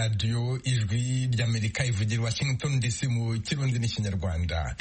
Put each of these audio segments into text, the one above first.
radiyo ijwi ry'Amerika ivugira Washington DC mu Kirundi n'Ikinyarwanda.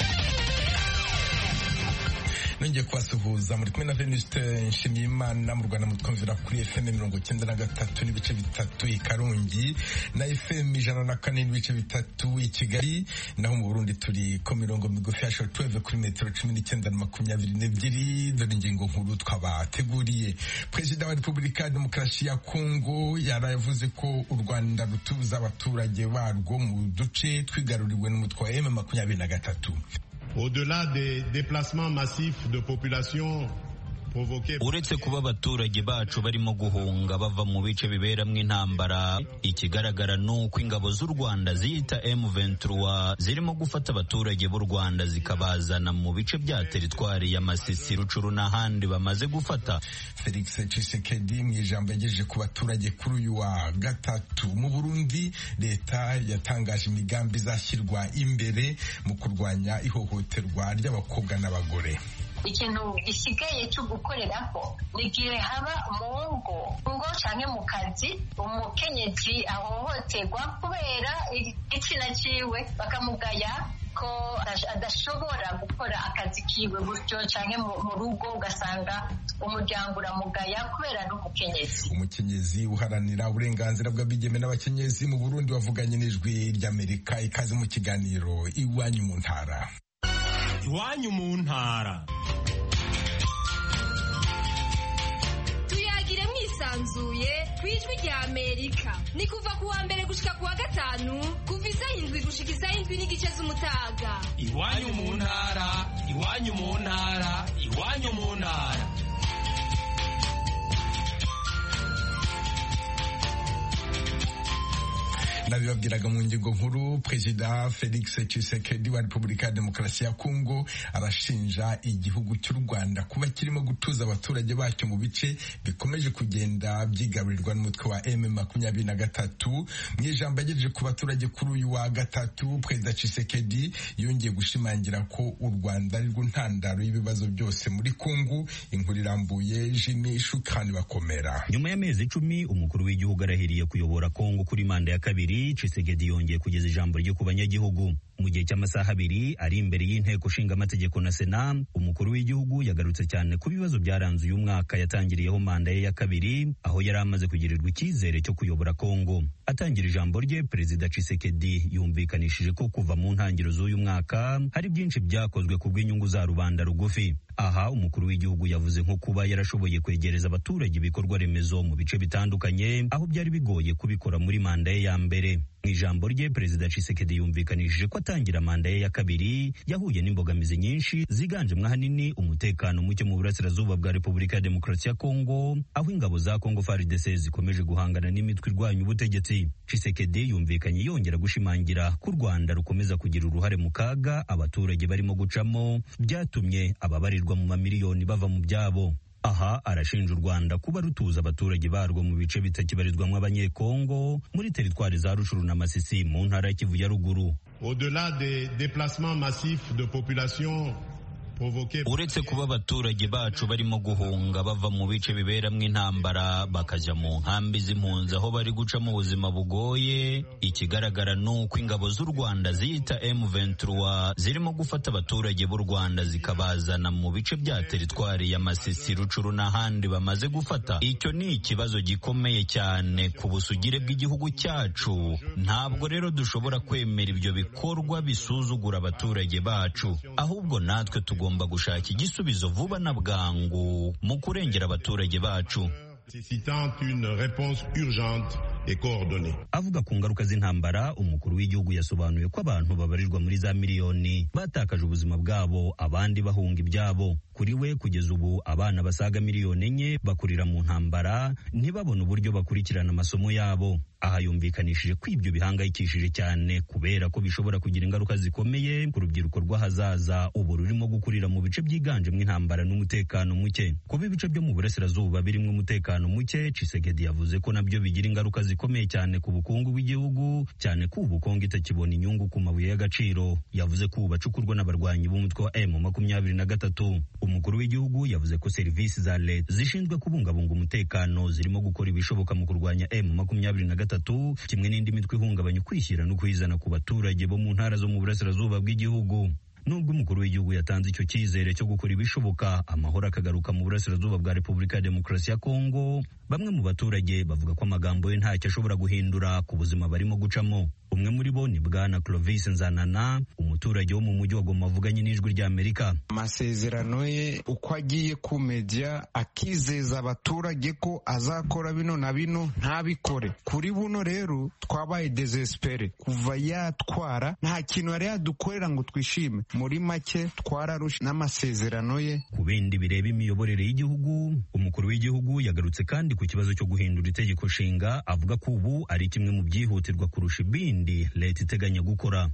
Nongeye kubasuhuza muri kumwe na Venuste Nshimiyimana mu Rwanda mutwumvira kuri FM 93 n'ibice bitatu i Karongi na FM 104 n'ibice bitatu i Kigali, naho mu Burundi turi ku mirongo migufi ya shortwave kuri metero 19 na 22. Dore ingingo nkuru twabateguriye. Perezida wa Repubulika ya Demokarasi ya Kongo yaravuze ko u Rwanda rutuza abaturage barwo mu duce twigaruriwe n'umutwe wa M23. Au-delà des déplacements massifs de population provoqués. Uretse kuba abaturage bacu barimo guhunga bava mu bice biberamwo intambara, ikigaragara nuko ingabo z'u Rwanda ziyita M23 zirimo gufata abaturage b'u Rwanda zikabazana mu bice bya teritwari ya Masisi, Rucuru n'ahandi bamaze gufata. Felix Tshisekedi mu ijambo yagejeje ku baturage kuri uyu wa gatatu. Mu Burundi leta yatangaje imigambi izashyirwa imbere mu kurwanya ihohoterwa ry'abakobwa n'abagore. Ikintu gisigaye cyo gukoreraho nigihe haba mu ngo canke mu kazi umukenyezi ahohoterwa kubera igitsina ciwe bakamugaya ko adashobora gukora akazi kiwe gutyo canke mu rugo ugasanga umuryango uramugaya kubera n'umukenyezi. Umukenyezi uharanira uburenganzira bw'abigeme n'abakenyezi mu Burundi wavuganye n'ijwi ry'Amerika. Ikaze mu kiganiro Iwanyu mu Ntara. Iwanyu mu Ntara. Tuyagire mwisanzuye kwijwi rya Amerika. Ni kuva ku wa mbere gushika ku wa gatanu, kuva isaha 7 gushika isaha 7 n'igice z'umutaga. Iwanyu mu Ntara, Iwanyu mu Ntara, Iwanyu mu Ntara. Nabibabwiraga mu ngingo nkuru, Perezida Felix Tshisekedi wa Repubulika ya Demokarasi ya Kongo arashinja igihugu cy'u Rwanda kuba kirimo gutuza abaturage bacyo mu bice bikomeje kugenda byigaburirwa n'umutwe wa M23. Mu ijambo yagejeje ku baturage kuri uyu wa gatatu, Perezida Tshisekedi yongeye gushimangira ko u Rwanda ari rwo ntandaro y'ibibazo byose muri Kongo. Inkuru irambuye Jimmy Shukani Bakomera. Nyuma y'amezi 10 umukuru w'igihugu arahiriye kuyobora Kongo kuri manda ya kabiri, Tshisekedi yongeye kugeza ijambo rye ku banyagihugu. Mu gihe cy'amasaha 2 ari imbere y'inteko nshinga amategeko na Sena, umukuru w'igihugu yagarutse cyane ku bibazo byaranze uyu mwaka yatangiriyeho manda ye ya kabiri, aho yari amaze kugirirwa icyizere cyo kuyobora Kongo. Atangira ijambo rye, Perezida Tshisekedi yumvikanishije ko kuva mu ntangiriro z'uyu mwaka hari byinshi byakozwe ku bw'inyungu za rubanda rugufi. Aha umukuru w'igihugu yavuze nko kuba yarashoboye kwegereza abaturage ibikorwa remezo mu bice bitandukanye, aho byari bigoye kubikora muri manda ye ya mbere. Mu ijambo rye, Perezida Tshisekedi yumvikanishije ko atangira manda ye ya kabiri yahuye n'imbogamizi nyinshi ziganjemo ahanini umutekano muke mu burasirazuba bwa Repubulika ya Demokarasi ya Kongo, aho ingabo za Kongo FARDC zikomeje guhangana n'imitwe irwanya ubutegetsi. Tshisekedi yumvikanye yongera gushimangira ko u Rwanda rukomeza kugira uruhare mu kaga abaturage barimo gucamo, byatumye ababarirwa mu mamiliyoni bava mu byabo. Aha arashinja u Rwanda kuba rutuza abaturage barwo mu bice bitakibarizwamo abanyekongo muri teritwari za Rucuru na Masisi mu ntara ya Kivu ya ruguru. Au-delà des déplacements massifs de population. Uretse kuba abaturage bacu barimo guhunga bava mu bice biberamwo intambara bakaja mu nkambi z'impunzi aho bari guca mu buzima bugoye, ikigaragara nuko ingabo z'u Rwanda ziyita M23 zirimo gufata abaturage b'u Rwanda zikabazana mu bice bya teritwari ya Masisi, Rucuru n'ahandi bamaze gufata. Icyo ni ikibazo gikomeye cyane ku busugire bw'igihugu cyacu. Ntabwo rero dushobora kwemera ibyo bikorwa bisuzugura abaturage bacu, ahubwo natwe tugomba gushaka igisubizo vuba na bwangu mu kurengera abaturage bacu. Avuga ku ngaruka z'intambara, umukuru w'igihugu yasobanuye ko abantu babarirwa muri za miliyoni batakaje ubuzima bwabo, abandi bahunga ibyabo. Kuri we kugeza ubu abana basaga miliyoni 4 bakurira mu ntambara, ntibabone uburyo bakurikirana amasomo yabo. Aha yumvikanishije ko ibyo bihangayikishije cyane kubera ko bishobora kugira ingaruka zikomeye ku rubyiruko rw'ahazaza ubu rurimo gukurira mu bice byiganjemo intambara n'umutekano muke. Kuba ibice byo mu burasirazuba birimo umutekano muke, Tshisekedi yavuze ko nabyo bigira ingaruka zikomeye cyane ku bukungu bw'igihugu, cyane ko ubukungu itakibona inyungu ku mabuye y'agaciro. Yavuze ko bacukurwa n'abarwanyi b'umutwe wa M23. Umukuru w'igihugu yavuze ko serivisi za leta zishinzwe kubungabunga umutekano zirimo gukora ibishoboka mu kurwanya M23 kimwe n'indi mitwe ihungabanya ukwishyira no kwizana ku baturage bo mu ntara zo mu burasirazuba bw'igihugu. Nubwo umukuru w'igihugu yatanze icyo cyizere cyo gukora ibishoboka amahoro akagaruka mu burasirazuba bwa Repubulika ya Demokarasi ya Kongo, bamwe mu baturage bavuga ko amagambo ye ntacyo ashobora guhindura ku buzima barimo gucamo. Umwe muri bo ni Bwana Clovis Nzanana, umuturage wo mu mujyi wa Goma avuganye n'ijwi rya Amerika. Amasezerano ye uko agiye ku media akizeza abaturage ko azakora bino na bino ntabikore. Kuri buno rero twabaye desespere kuva yatwara, nta kintu yari yadukorera ngo twishime. Muri make twararusha n'amasezerano ye. Ku bindi bireba imiyoborere y'igihugu, umukuru w'igihugu yagarutse kandi ku kibazo cyo guhindura itegeko nshinga, avuga ko ubu ari kimwe mu byihutirwa kurusha ibindi leta iteganya gukora.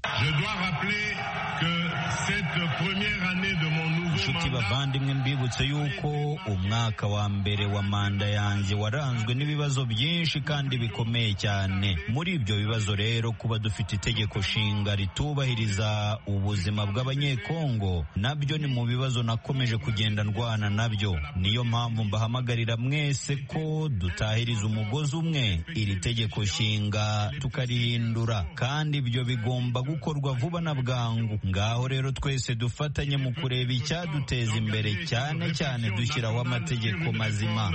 Inshuti bavandimwe, mbibutse yuko umwaka wa mbere wa manda yanjye waranzwe n'ibibazo byinshi kandi bikomeye cyane. Muri ibyo bibazo rero, kuba dufite itegeko nshinga ritubahiriza ubuzima bw'abanyekongo nabyo ni mu bibazo nakomeje kugenda ndwana nabyo. Niyo mpamvu mbahamagarira mwese ko dutahiriza umugozi umwe, iri tegeko nshinga tukarihindura, kandi ibyo bigomba gukorwa vuba na bwangu. Ngaho rero twese dufatanye mu kureba icyaduteza imbere, cyane cyane dushyiraho amategeko mazima.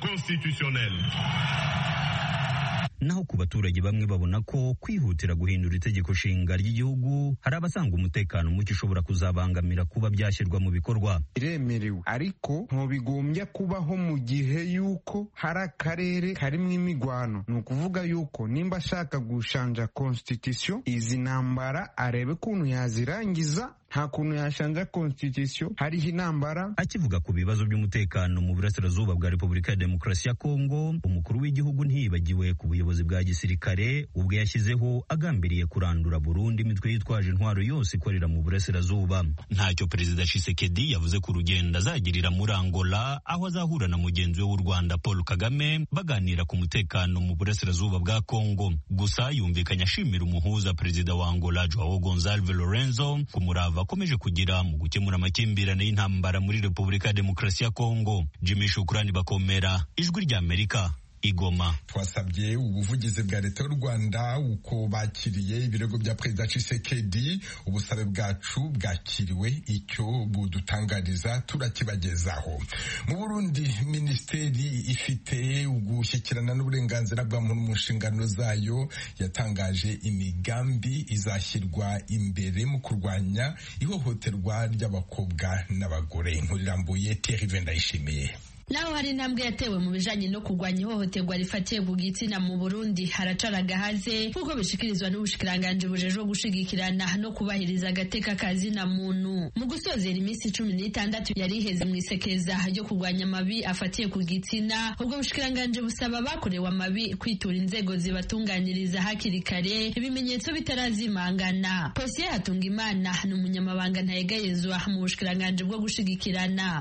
Naho ku baturage bamwe babona ko kwihutira guhindura itegeko nshinga ry'igihugu hari abasanga umutekano muke ushobora kuzabangamira kuba byashyirwa mu bikorwa. Iremerewe, ariko ntibigombya kubaho mu gihe yuko hari akarere karimo imigwano. Ni ukuvuga yuko nimba ashaka gushanja constitution, izi ntambara arebe ukuntu yazirangiza. Nta kuntu yashanja constitution hariho intambara. Akivuga ku bibazo by'umutekano mu burasirazuba bwa Repubulika ya Demokarasi ya Kongo, umukuru w'igihugu ntiyibagiwe ku buyobozi bwa gisirikare ubwo yashyizeho agambiriye kurandura burundu imitwe yitwaje intwaro yose ikorera mu burasirazuba. Ntacyo Perezida Tshisekedi yavuze ku rugendo azagirira muri Angola, aho azahura na mugenzi we w'u Rwanda Paul Kagame baganira ku mutekano mu burasirazuba bwa Kongo. Gusa yumvikanye ashimira umuhuza Perezida wa Angola Joao Gonçalves Lorenzo ku murava akomeje kugira mu gukemura amakimbirane y'intambara muri Repubulika ya Demokarasi ya Kongo. Jimmy Shukrani Bakomera, ijwi rya Amerika, Igoma. Twasabye ubuvugizi bwa leta y'u Rwanda uko bakiriye ibirego bya Perezida Tshisekedi. Ubusabe bwacu bwakiriwe, icyo budutangariza turakibagezaho. Mu Burundi, minisiteri ifite ugushyikirana n'uburenganzira bwa muntu mu nshingano zayo yatangaje imigambi izashyirwa imbere mu kurwanya ihohoterwa ry'abakobwa n'abagore. Inkuru irambuye, Thierry Vendayishimiye. Naho hari intambwe yatewe mu bijanye no kurwanya ihohoterwa rifatiye ku gitsina mu Burundi, haracara agahaze kuko bishikirizwa n'ubushikiranganje bujejwe gushigikirana no kubahiriza agateka kazina muntu. Mu gusozera iminsi 16 yari iheze mu isekeza ryo kurwanya amabi afatiye ku gitsina, ubwo bushikiranganje busaba bakorewe amabi kwitura inzego zibatunganyiriza hakiri kare ibimenyetso bitarazimangana. Posiye Hatungimana ni umunyamabanga ntayegayezwa mu bushikiranganje bwo gushigikirana.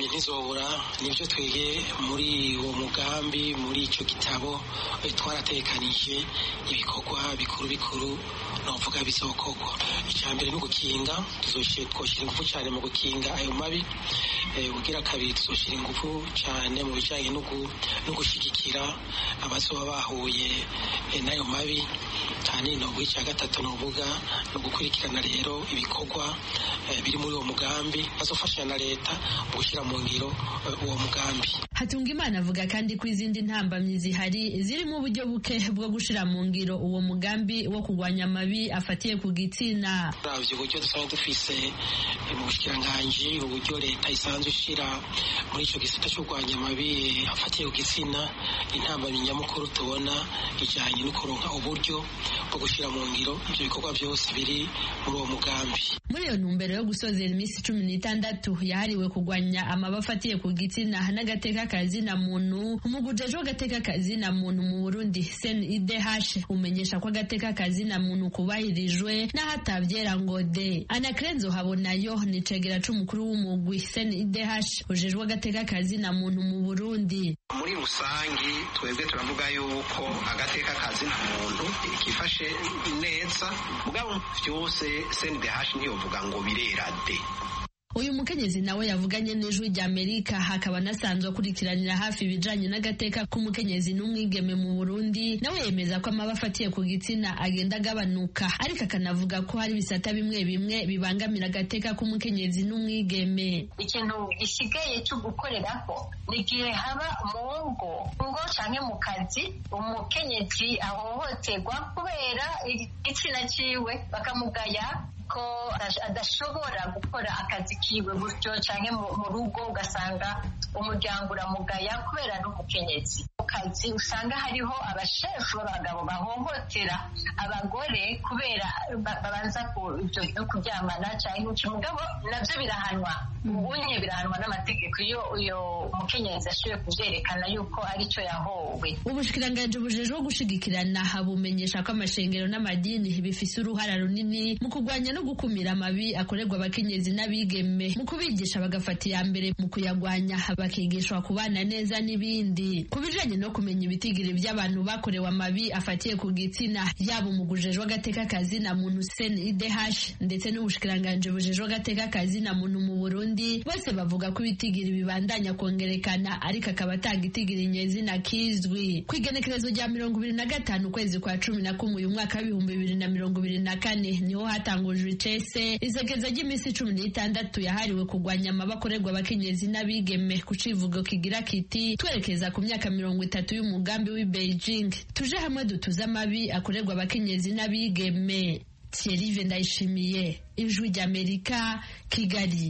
Nivyo twege muri uwo mugambi, muri ico gitabo twaratekanije ibikorwa bikuru novuga bizokorwa. Icambere no gukinga, twoshira ingufu cyane mu gukinga ayo mabi. Ugira kabiri tuzoshira ingufu cyane mu bijanye no gushigikira abazoba bahuye n'ayo mabi. Tani no bwica gatatu novuga no gukurikirana rero ibikorwa biri muri uwo mugambi, bazofashanya na leta mu gushira mu ngiro uwo mugambi. Hatungimana avuga kandi ko izindi ntambamyi zihari ziri mu buryo buke bwo gushira mu ngiro uwo mugambi wo kurwanya amabi afatiye ku gitsina. Ravyo buryo dusanzwe dufise mu bushikiranganje, uburyo leta isanzwe ishira muri ico gisata cyo kurwanya amabi afatiye ku gitsina, intambamyi nyamukuru tubona ijanye no kuronka uburyo bwo gushira mu ngiro ivyo bikorwa byose biri muri uwo mugambi. Muri iyo ntumbero yo gusozera iminsi 16 yahariwe kurwanya amabi afatiye ku gitsina n'agateka w'agateka kazina muntu umugujejwe w'agateka kazina muntu mu Burundi CNIDH umenyesha ko agateka kazina muntu kubahirijwe n'ahatavyera ngo de. Anakrenzo habonayo ni cegera c'umukuru w'umugwi CNIDH ujejwe agateka kazina muntu mu Burundi. Muri rusangi twebwe turavuga yuko agateka kazina muntu kifashe neza mugabo vyose CNIDH ntiyovuga ngo birera de. Uyu mukenyezi nawe yavuganye n'ijwi rya Amerika hakaba nasanzwe akurikiranira hafi ibijanye n'agateka k'umukenyezi n'umwigeme mu Burundi. Nawe yemeza ko amaba afatiye ku gitsina agenda agabanuka, ariko akanavuga ko hari bisata bimwe bimwe bibangamira agateka k'umukenyezi n'umwigeme. Ikintu gisigaye cyo gukorerako ni igihe haba mu ngo canke mu kazi umukenyezi ahohoterwa kubera igitsina ciwe bakamugaya ko adashobora gukora akazi kiwe gutyo canke mu rugo ugasanga umuryango uramugaya kubera n'umukenyezi. Mu kazi usanga hariho abashefu b'abagabo bahohotera abagore kubera babanza ibyo kuryamana canke umugabo navyo birahanwa ubunye birahanwa n'amategeko iyo uyo mukenyezi ashoboye kuvyerekana yuko arico yahowe. Ubushikiranganji bujejwe gushigikirana bumenyesha ko amashengero n'amadini bifise uruhara runini mu kurwanya no gukumira amabi akorerwa abakenyezi n'abigeme, mu kubigisha bagafata iya mbere mu kuyagwanya bakigishwa kubana neza n'ibindi. Ku bijanye no kumenya ibitigiri by'abantu bakorewe amabi afatiye ku gitsina yaba umugujejwe agateka kazina muntu CNIDH ndetse n'ubushikiranganji bujejwe agateka kazina muntu mu Burundi, bose bavuga ko ibitigiri bibandanya kongerekana ariko akaba atagitigiri nyezina kizwi. Ku igenekerezo rya 25 ukwezi kwa 11 uyu mwaka wa 2024 niho hatangujwe icese izegeza ry'imisi 16 yahariwe kugwanya amabakorerwa abakenyezi n'abigeme ku civugo kigira kiti twerekeza ku myaka 30 y'umugambi w'i Beijing tuje hamwe dutuza amabi akorerwa abakenyezi n'abigeme. Thierry Ndayishimiye, Ijwi ry'Amerika, Kigali.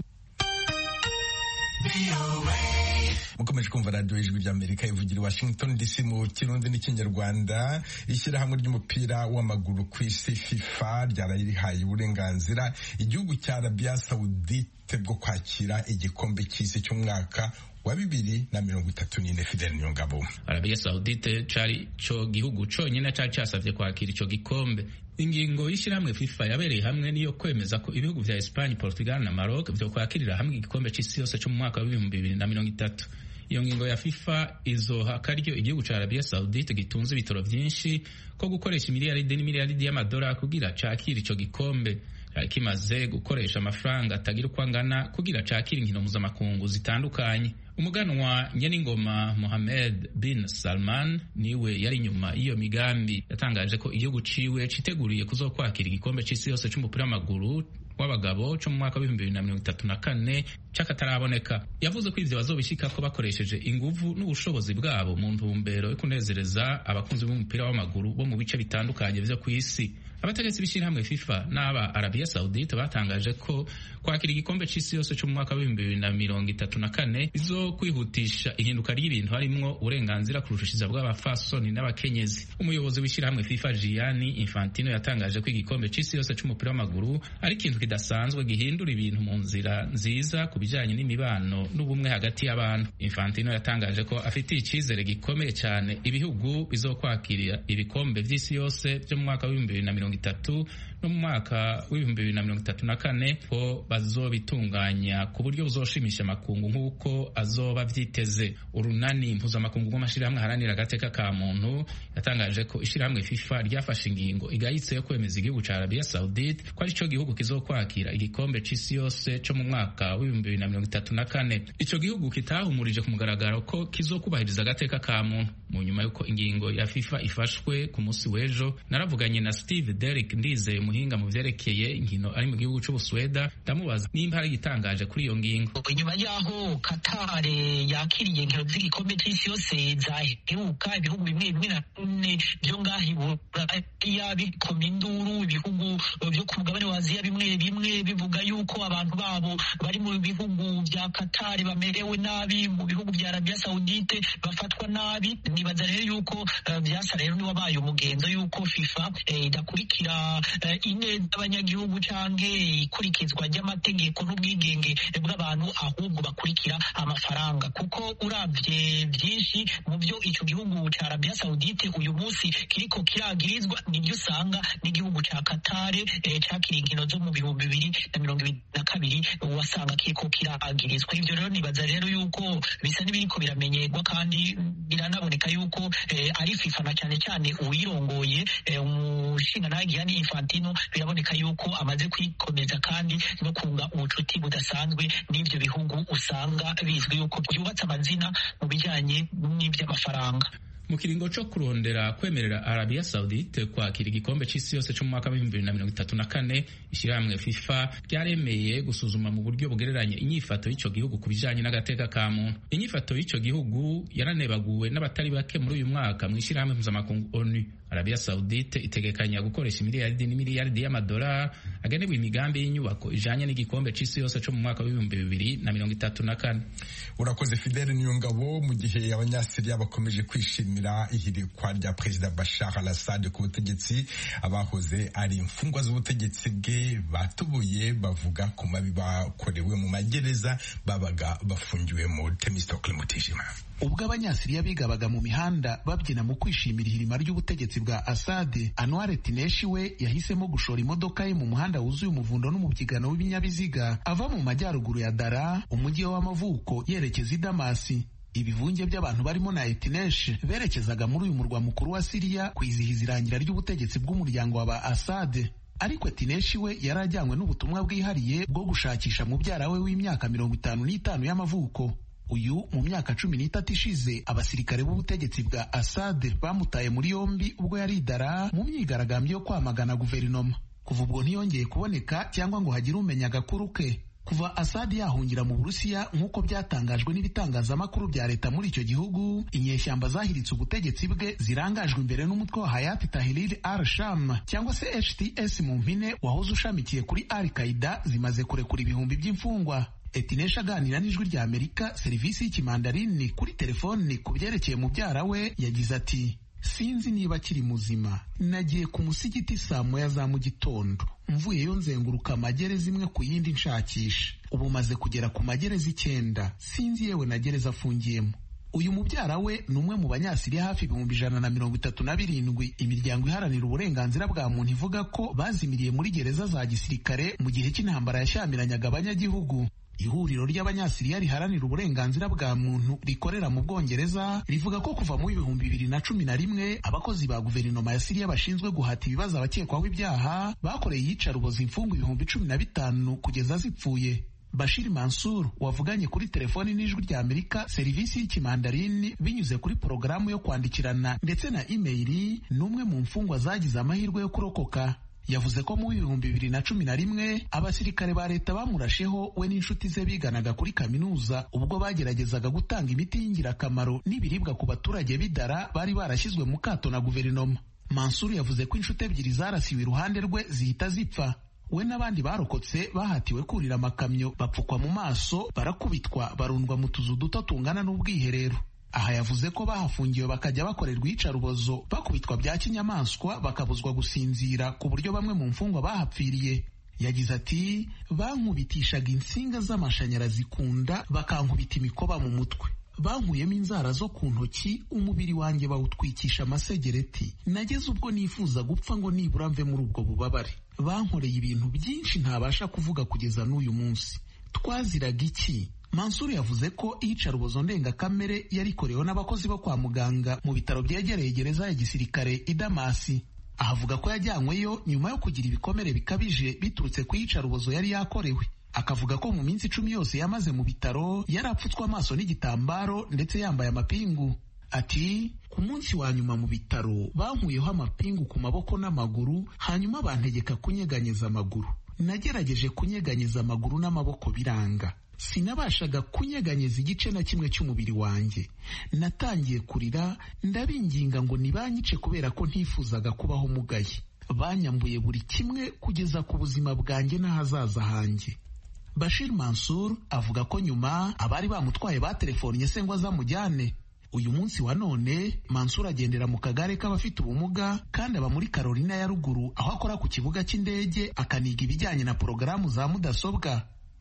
Mukomeje kumva radio Ijwi ry'Amerika ivugira i Washington DC mu Kirundi n'Ikinyarwanda. Ishyirahamwe ry'umupira w'amaguru ku isi FIFA ryarayihaye uburenganzira igihugu cya Arabia Saudite bwo kwakira igikombe cy'isi cy'umwaka wa 2034. Fidel Nyongabo. Arabia Saudite cari co gihugu conyine cari casavye kwakira ico gikombe. Ingingo y'ishyirahamwe FIFA yabereye hamwe niyo kwemeza ko ibihugu vya Espagne, Portugal na Maroc vyo kwakirira hamwe igikombe c'isi yose cyo mu mwaka wa 2030. Iyo ngingo ya FIFA izoha akaryo igihugu ca Arabia Saudite gitunze ibitoro vyinshi ko gukoresha miliyaridi n'imiliyaridi y'amadolari kugira cakira ico gikombe. Kimaze gukoresha amafaranga atagira uko angana kugira cakira inkino mpuzamakungu zitandukanye. Umuganwa Nyeningoma Mohammed bin Salman niwe yari nyuma iyo migambi. Yatangaje ko igihugu ciwe citeguriye kuzokwakira igikombe c'isi yose c'umupira w'amaguru w'abagabo cyo mu mwaka wa 2034 cyakataraboneka. Yavuze ko ivyo bazobishika ko bakoresheje inguvu n'ubushobozi bwabo mu ntumbero yo kunezereza abakunzi b'umupira w'amaguru bo mu bice bitandukanye vyo ku isi. Abategetsi b'ishyirahamwe FIFA n'aba Arabia Saudite batangaje ko kwakira igikombe c'isi yose cyo mu mwaka wa 2034 izo kwihutisha ihinduka ry'ibintu harimwo uburenganzira kurushiza bw'abafasoni n'abakenyezi. Umuyobozi w'ishyirahamwe FIFA Gianni Infantino yatangaje ko igikombe c'isi yose c'umupira w'amaguru ari ikintu kidasanzwe gihindura ibintu mu nzira nziza ku bijanye n'imibano n'ubumwe hagati y'abantu. Infantino yatangaje ko afitiye icizere gikomeye cyane ibihugu bizokwakira ibikombe vy'isi yose byo mu mwaka wa 2030 no mu mwaka wa 2034 ko bazobitunganya ku buryo buzoshimisha amakungu nk'uko azoba vyiteze. Urunani mpuzamakungu rw'amashirahamwe haranira agateka ka muntu yatangaje ko ishirahamwe FIFA ryafashe ingingo igayitse yo kwemeza igihugu ca Arabia Saudite ko ari cyo gihugu kizokwakira igikombe c'isi yose cyo mu mwaka wa 2034. Ico gihugu kitahumurije ku mugaragaro ko kizokubahiriza agateka ka muntu. Mu nyuma yuko ingingo ya FIFA ifashwe ku munsi w'ejo, naravuganye na Steve Derrick Ndizeye, umuhinga mu vyerekeye inkino ari mu gihugu c'Ubusweda, ndamubaza nimba hari igitangaje kuri iyo ngingo. Inyuma yaho Qatar yakiriye inkino z'igikombe c'isi yose zaheruka ibihugu bimwe bimwe na byo ngahibura bikoma induru, ibihugu byo ku mugabane wa Aziya bimwe bimwe bivuga yuko abantu babo bari mu bihugu vya Qatar bamerewe nabi, mu bihugu vya Arabia Saudite bafatwa nabi. Nibaza rero yuko vyasa rero ni wabaye umugenzo yuko FIFA idakurikira ineza abanyagihugu canke ikurikizwa ry'amategeko n'ubwigenge bw'abantu abanyagihugu ahubwo bakurikira amafaranga, kuko uravye byinshi mu byo ico gihugu ca Arabia Saudite uyu munsi kiriko kiragirizwa nibyo usanga n'igihugu ca Qatar cakira inkino zo mu 2022 wasanga kiriko kiragirizwa. Ivyo rero nibaza rero yuko bisa n'ibiriko biramenyerwa, kandi biranaboneka yuko ari FIFA na cyane cyane uwirongoye umushinga Gianni Infantino biraboneka yuko amaze kwikomeza kandi no kunga ubucuti budasanzwe n'ivyo bihugu usanga bizwi yuko byubatse amazina mu bijanye n'ivy'amafaranga. Mu kiringo cyo kurondera kwemerera Arabia Saudite kwakira igikombe c'isi yose cyo mu mwaka wa 2034 ishyirahamwe FIFA ryaremeye gusuzuma mu buryo bugereranye inyifato y'ico gihugu ku bijanye n'agateka ka muntu. Inyifato y'ico gihugu yaranebaguwe n'abatari bake muri uyu mwaka mu ishyirahamwe mpuzamakungu ONU. Arabia Saudite itegekanya gukoresha miliyaridi y'amadolari agenewe imigambi y'inyubako ijanye n'igikombe c'isi yose cyo mu mwaka wa 2034. Urakoze Fidel Niyongabo. Mu gihe abanyasiriya bakomeje kwishimira ihirikwa rya Perezida Bashar al-Assad ku butegetsi, abahoze ari imfungwa z'ubutegetsi bwe batubuye bavuga ku mabi bakorewe mu magereza babaga bafungiwemo. Temistokle Mutijima. Ubwo abanyasiriya bigabaga mu mihanda babyina mu kwishimira ihirima ry'ubutegetsi bwa Assad, Anwar Tineshi we yahisemo gushora imodoka ye mu muhanda wuzuye umuvundo n'umubyigano w'ibinyabiziga ava mu majyaruguru ya Dara, umujyi w'amavuko, yerekeza i Damasi. Ibivunge by'abantu barimo na Tinesh berekezaga muri uyu murwa mukuru wa Siriya kwizihiza irangira ry'ubutegetsi bw'umuryango wa ba Assad. Ariko Tineshi we yarajyanywe n'ubutumwa bwihariye bwo gushakisha mubyara we w'imyaka 55 y'amavuko. Uyu mu myaka 13 ishize abasirikare b'ubutegetsi bwa Assad bamutaye muri yombi ubwo yari Dara mu myigaragambyo yo kwamagana guverinoma. Kuva ubwo ntiyongeye kuboneka cyangwa ngo hagire umenya agakuru ke. Kuva Assad yahungira mu Burusiya nk'uko byatangajwe n'ibitangazamakuru bya leta muri icyo gihugu, inyeshyamba zahiritse ubutegetsi bwe zirangajwe imbere n'umutwe wa Hayat Tahrir al-Sham cyangwa se HTS mu mpine wahoze ushamikiye kuri Al-Qaeda zimaze kurekura ibihumbi by'imfungwa. Etinesha aganira n'ijwi rya Amerika serivisi y'ikimandarini kuri telefoni ku byerekeye mubyara we yagize ati: sinzi niba akiri muzima, nagiye ku musigiti saa moya za mu gitondo, mvuyeyo nzenguruka amagereza imwe ku yindi nshakisha, ubu maze kugera ku magereza 9, sinzi yewe na gereza afungiyemo. Uyu mubyara we ni umwe mu banyasiriya hafi 137 imiryango iharanira uburenganzira bwa muntu ivuga ko bazimiriye muri gereza za gisirikare mu gihe cy'intambara yashyamiranaga abanyagihugu. Ihuriro ry'abanyasiriya riharanira uburenganzira bwa muntu rikorera mu Bwongereza rivuga ko kuva mu 2011 abakozi ba guverinoma ya Siriya bashinzwe guhata ibibazo abakekwaho ibyaha bakoreye iyicarubozo imfungwa 15,000 kugeza zipfuye. Bashir Mansour wavuganye kuri telefoni n'ijwi rya Amerika serivisi y'ikimandarini binyuze kuri porogaramu yo kwandikirana ndetse na emaili, n'umwe mu mfungwa zagize amahirwe yo kurokoka. Yavuze ko mu 2011 abasirikare ba leta bamurasheho we n'inshuti ze biganaga kuri kaminuza ubwo bageragezaga gutanga imiti y'ingirakamaro n'ibiribwa ku baturage b'Idara bari barashyizwe mu kato na guverinoma. Mansour yavuze ko inshuti ebyiri zarasiwe iruhande rwe zihita zipfa. We n'abandi barokotse bahatiwe kurira amakamyo, bapfukwa mu maso, barakubitwa, barundwa mu tuzu duto tungana n'ubwiherero. Aha yavuze ko bahafungiwe bakajya bakorerwa iyicarubozo, bakubitwa bya kinyamaswa, bakabuzwa gusinzira ku buryo bamwe mu mfungwa bahapfiriye. Yagize ati: bankubitishaga insinga z'amashanyarazi kunda, bakankubita imikoba mu mutwe, bankuyemo inzara zo ku ntoki, umubiri wanjye bawutwikisha amasegereti. Nageze ubwo nifuza gupfa ngo nibura mve muri ubwo bubabare. Bankoreye ibintu byinshi ntabasha kuvuga kugeza n'uyu munsi. Twaziraga iki? Mansour yavuze ko iyicarubozo ndengakamere yarikorewe n'abakozi bo kwa muganga mu bitaro byegereye gereza ya gisirikare i Damasi. Ahavuga ko yajyanyweyo nyuma yo kugira ibikomere bikabije biturutse ku iyicarubozo yari yakorewe. Akavuga ko mu minsi 10 yose yamaze mu bitaro yari apfutswe amaso n'igitambaro ndetse yambaye amapingu. Ati: ku munsi wa nyuma mu bitaro bankuyeho amapingu ku maboko n'amaguru, hanyuma bantegeka kunyeganyeza amaguru. Nagerageje kunyeganyeza amaguru n'amaboko biranga. Sinabashaga kunyeganyeza igice na kimwe cy'umubiri wanjye. Natangiye kurira ndabinginga ngo nibanyice kubera ko ntifuzaga kubaho mugaye. Banyambuye buri kimwe kugeza ku buzima bwanjye n'ahazaza hanjye. Bashir Mansour avuga ko nyuma abari bamutwaye batelefonye se ngo azamujyane. Uyu munsi wa none Mansour agendera mu kagare k'abafite ubumuga kandi aba muri Carolina ya ruguru aho akora ku kibuga cy'indege akaniga ibijyanye na porogaramu za mudasobwa.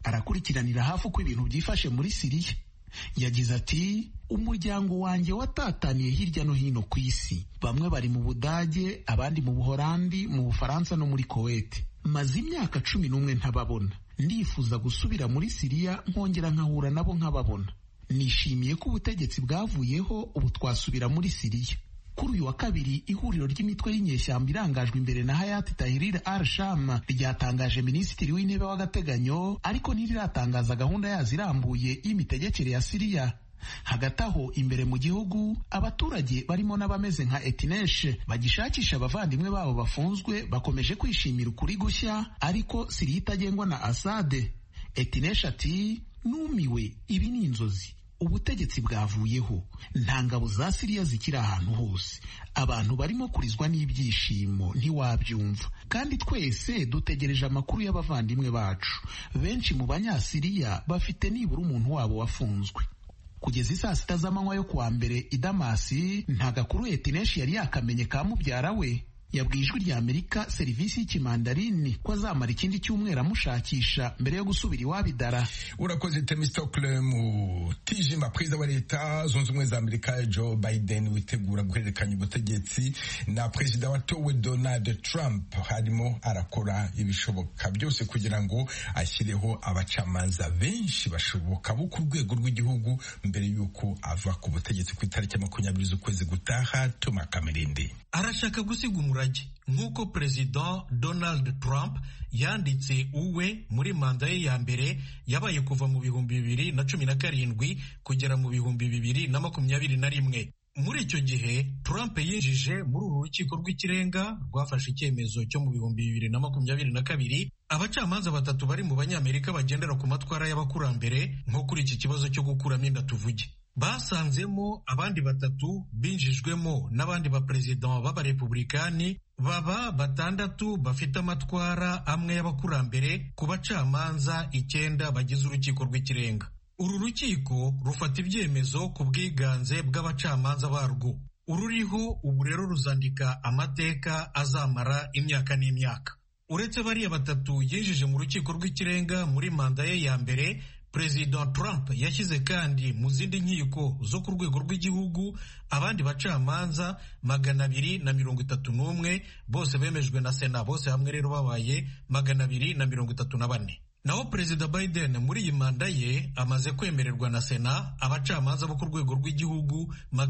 arakurikiranira hafi uko ibintu byifashe muri Siriya. Yagize ati umuryango wanjye watataniye hirya no hino ku isi, bamwe bari mu Budage, abandi mu Buholandi, mu Bufaransa no muri Kuwait. Maze imyaka 11 ntababona. Ndifuza gusubira muri Siriya nkongera nkahura nabo nkababona. Nishimiye ko ubutegetsi bwavuyeho, ubu twasubira muri Siriya. Kuri uyu wa kabiri, ihuriro ry'imitwe y'inyeshyamba irangajwe imbere na Hayat Tahrir al-Sham ryatangaje minisitiri w'intebe w'agateganyo, ariko ntiriratangaza gahunda yazo irambuye y'imitegekere ya Siriya. Hagati aho, imbere mu gihugu, abaturage barimo n'abameze nka Etinesh bagishakisha abavandimwe babo bafunzwe bakomeje kwishimira ukuri gushya, ariko Siriya itagengwa na Assad. Etinesh ati numiwe, ibi ni inzozi. Ubutegetsi bwavuyeho, nta ngabo za Siriya zikiri ahantu hose, abantu barimo kurizwa n'ibyishimo ntiwabyumva, kandi twese dutegereje amakuru y'abavandimwe bacu. Benshi mu banyasiriya bafite nibura umuntu wabo wafunzwe. Kugeza isaa 6 z'amanywa yo kuwa mbere i Damasi, nta gakuru Etinesh yari yakamenye ka mubyara we. Yabwiye Ijwi rya Amerika serivisi y'ikimandarini ko azamara ikindi cyumweru amushakisha mbere yo gusubira iwabo i Dara. Urakoze Temistokle Mutijima. Perezida wa Leta Zunze Ubumwe za Amerika Joe Biden witegura guhererekanya ubutegetsi na perezida watowe Donald Trump harimo arakora ibishoboka byose kugira ngo ashyireho abacamanza benshi bashoboka bo ku rwego rw'igihugu mbere y'uko ava ku butegetsi ku itariki 20 z'ukwezi gutaha. Toma Kamerindi arashaka gusiga umurage nk'uko Perezida Donald Trump yanditse uwe muri manda ye ya mbere yabaye kuva mu 2017 kugera mu 2021. Muri icyo gihe Trump yinjije muri uru rukiko rw'ikirenga rwafashe icyemezo cyo mu 2022 abacamanza 3 bari mu banyamerika bagendera ku matwara y'abakurambere nko kuri iki kibazo cyo gukuramo inda tuvuge. Basanzemo abandi 3 binjijwemo n'abandi baperezida b'abarepublikani, baba 6 bafite amatwara amwe y'abakurambere ku bacamanza 9 bagize urukiko rw'ikirenga. Uru rukiko rufata ibyemezo ku bwiganze bw'abacamanza barwo. Ururiho ubu rero ruzandika amateka azamara imyaka n'imyaka. Uretse bariya 3 yinjije mu rukiko rw'ikirenga muri manda ye ya mbere, Perezida Trump yashyize kandi mu zindi nkiko zo ku rwego rw'igihugu abandi bacamanza 231 bose bemejwe na Sena, bose hamwe rero babaye 234. Naho Perezida Biden muri iyi manda ye amaze kwemererwa na Sena abacamanza bo ku rwego rw'igihugu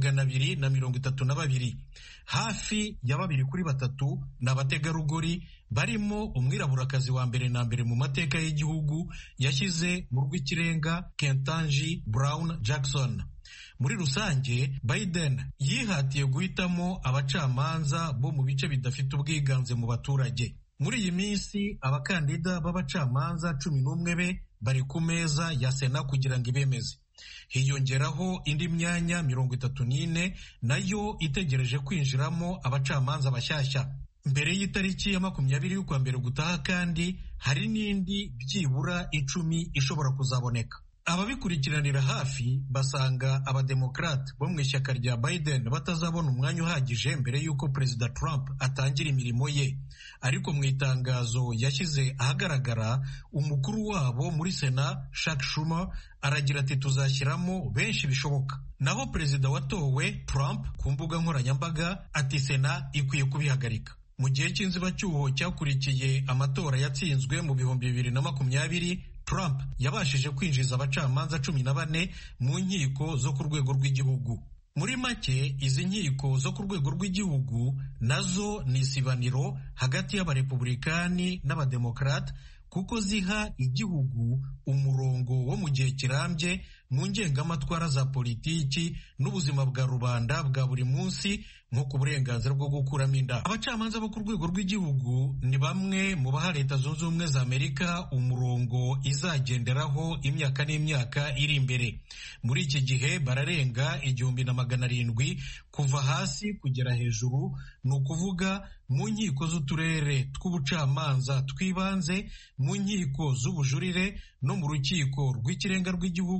232. Hafi ya 2 kuri 3 n'abategarugori, barimo umwiraburakazi wa mbere na mbere mu mateka y'igihugu yashyize mu rw'ikirenga Ketanji Brown Jackson. Muri rusange, Biden yihatiye guhitamo abacamanza bo mu bice bidafite ubwiganze mu baturage. Muri iyi minsi abakandida b'abacamanza 11 be bari ku meza ya Sena kugira ngo ibemeze. Hiyongeraho indi myanya 34 nayo itegereje kwinjiramo abacamanza bashyashya. Mbere y'itariki ya 20 y'ukwa mbere gutaha kandi hari n'indi byibura 10 ishobora kuzaboneka. Ababikurikiranira hafi basanga abademokrate bo mu ishyaka rya Biden batazabona umwanya uhagije mbere y'uko Perezida Trump atangira imirimo ye. Ariko mu itangazo yashyize ahagaragara, umukuru wabo muri Sena Chuck Schumer aragira ati tuzashyiramo benshi bishoboka. Naho Perezida watowe Trump ku mbuga nkoranyambaga ati Sena ikwiye kubihagarika. Mu gihe cy'inzibacyuho cyakurikiye amatora yatsinzwe mu 2020, Trump yabashije kwinjiza abacamanza 14 mu nkiko zo ku rwego rw'igihugu. Muri make, izi nkiko zo ku rwego rw'igihugu nazo ni isibaniro hagati y'abarepublikani n'abademokrate, kuko ziha igihugu umurongo wo mu gihe kirambye mu ngengamatwara za politiki n'ubuzima bwa rubanda bwa buri munsi, nko ku burenganzira bwo gukuramo inda. Abacamanza bo ku rwego rw'igihugu ni bamwe mu baha Leta Zunze Ubumwe za Amerika umurongo izagenderaho imyaka n'imyaka iri imbere. Muri iki gihe bararenga 1,700 kuva hasi kugera hejuru, ni ukuvuga mu nkiko z'uturere tw'ubucamanza tw'ibanze, mu nkiko z'ubujurire no mu rukiko rw'ikirenga rw'igihugu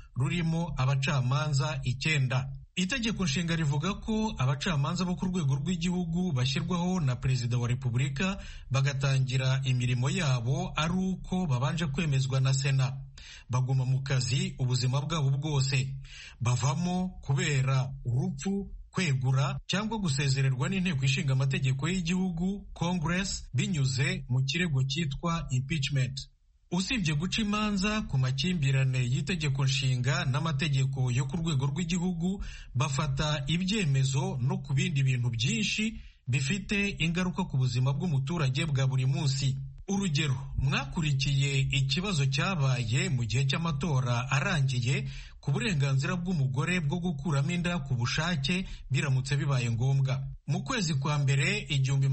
rurimo abacamanza 9. Itegeko nshinga rivuga ko abacamanza bo ku rwego rw'igihugu bashyirwaho na perezida wa repubulika bagatangira imirimo yabo ari uko babanje kwemezwa na sena. Baguma mu kazi ubuzima bwabo bwose, bavamo kubera urupfu, kwegura cyangwa gusezererwa n'inteko ishinga amategeko y'igihugu Congress binyuze mu kirego cyitwa impeachment. Usibye guca imanza ku makimbirane y'itegeko nshinga n'amategeko yo ku rwego rw'igihugu, bafata ibyemezo no ku bindi bintu byinshi bifite ingaruka ku buzima bw'umuturage bwa buri munsi. Urugero, mwakurikiye ikibazo cyabaye mu gihe cy'amatora arangiye ku burenganzira bw'umugore bwo gukuramo inda ku bushake biramutse bibaye ngombwa. Mu kwezi kwa mbere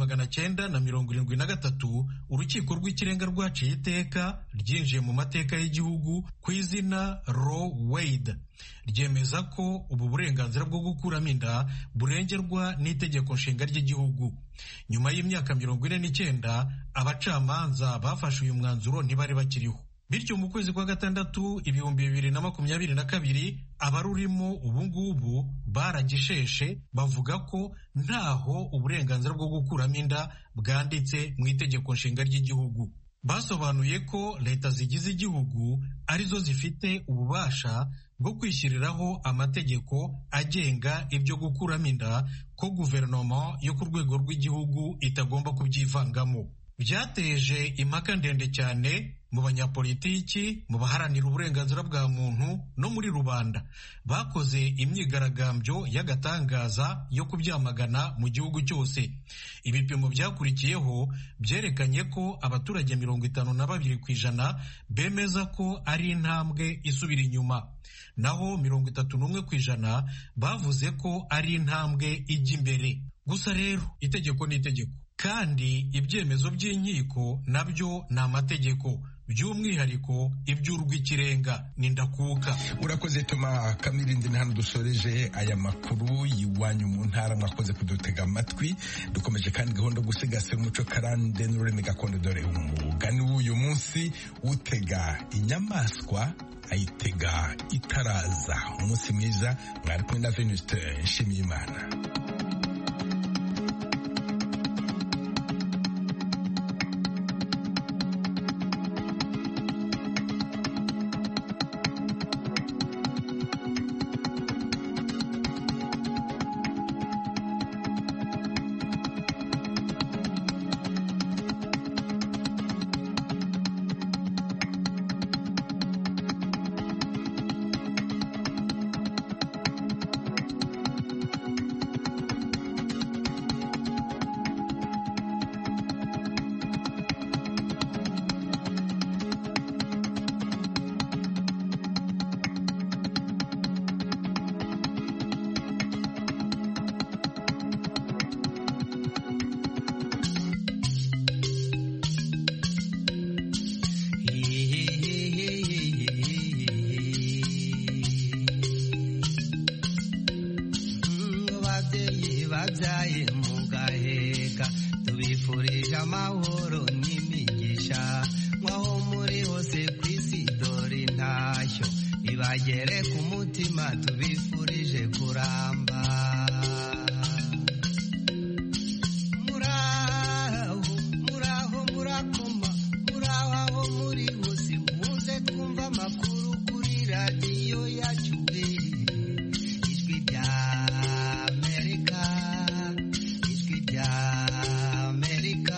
1973 urukiko rw'ikirenga rwaciye iteka ryinjiye mu mateka y'igihugu ku izina Roe Wade, ryemeza ko ubu burenganzira bwo gukuramo inda burengerwa n'itegeko nshinga ry'igihugu. Nyuma y'imyaka 49 abacamanza bafashe uyu mwanzuro ntibari bakiriho. Bityo mu kwezi kwa gatandatu 2022 abarurimo ubungubu baragisheshe bavuga ko ntaho uburenganzira bwo gukuramo inda bwanditse mu itegeko nshinga ry'igihugu. Basobanuye ko leta zigize igihugu arizo zifite ububasha bwo kwishyiriraho amategeko agenga ibyo gukuramo inda, ko guverinoma yo ku rwego rw'igihugu itagomba kubyivangamo. Byateje impaka ndende cyane mu banyapolitiki, mu baharanira uburenganzira bwa muntu no muri rubanda. Bakoze imyigaragambyo y'agatangaza yo kubyamagana mu gihugu cyose. Ibipimo byakurikiyeho byerekanye ko abaturage 52% bemeza ko ari intambwe isubira inyuma, naho 31% bavuze ko ari intambwe ijya imbere. Gusa rero itegeko ni itegeko, kandi ibyemezo by'inkiko nabyo ni amategeko, by'umwihariko iby'urw'ikirenga ni ndakuka. Urakoze Toma Kamirindi. Ni hano dusoreje aya makuru y'iwanyu mu ntara. Mwakoze kudutega amatwi. Dukomeje kandi gahunda yo gusigasira umuco karande n'ururimi gakondo. Dore umugani w'uyu munsi: utega inyamaswa ayitega itaraza. Umunsi mwiza. Mwari kumwe na Venuste Nshimiyimana. babyaye mugaheka tubifurije amahoro n'imigisha mwaho muri hose ku isi dore intashyo ibagere ku mutima tubifurije kuramba muraho murakoma muraho aho muri hose muze twumva amakuru kuri radiyo yacu ijwi rya Amerika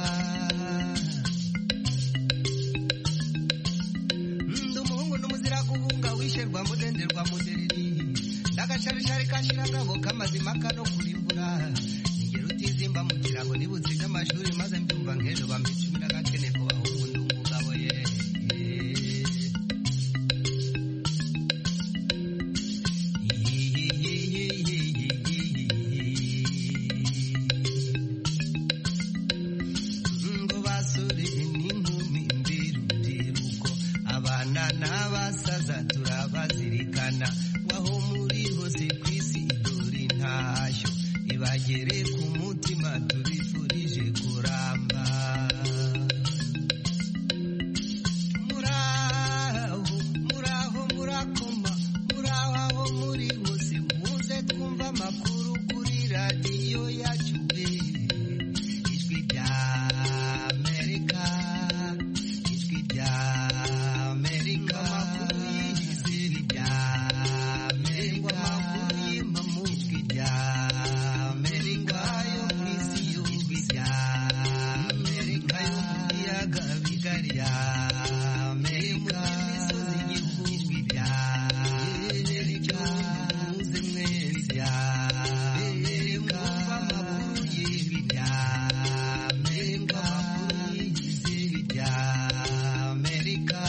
ndumuhungu n'umuzira guhunga wisherwa mudenderwa mudereri ndagasharishari kashira ngabo kamazima kano kurimbura ingero utizimba mu kirago nibuziga amashuri maze mbyumva nk'ejo bamicumi n'agakene ko bahungu ndumugabo ye n'abasaza turabazirikana waho muri hose ku isi dore intashyo ibagere